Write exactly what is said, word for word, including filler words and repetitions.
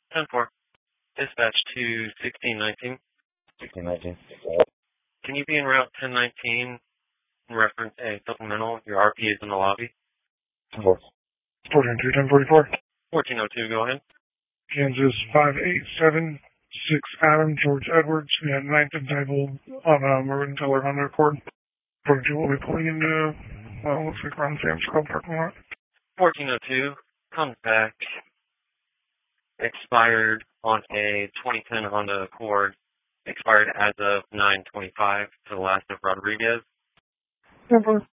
ten four. Dispatch to sixteen nineteen. sixteen nineteen. Can you be en route ten nineteen and reference a supplemental? Your R P is in the lobby. ten four. fourteen two, ten forty-four. fourteen oh two, go ahead. Kansas five eight seven six Adam, George Edwards. We had ninth and table on a Maroon Teller Honda Accord. forty-two will be pulling into, well, looks like around Sam's Club parking lot. fourteen oh two comes back. Expired on a twenty ten Honda Accord. Expired as of nine twenty-five to the last of Rodriguez. ten four.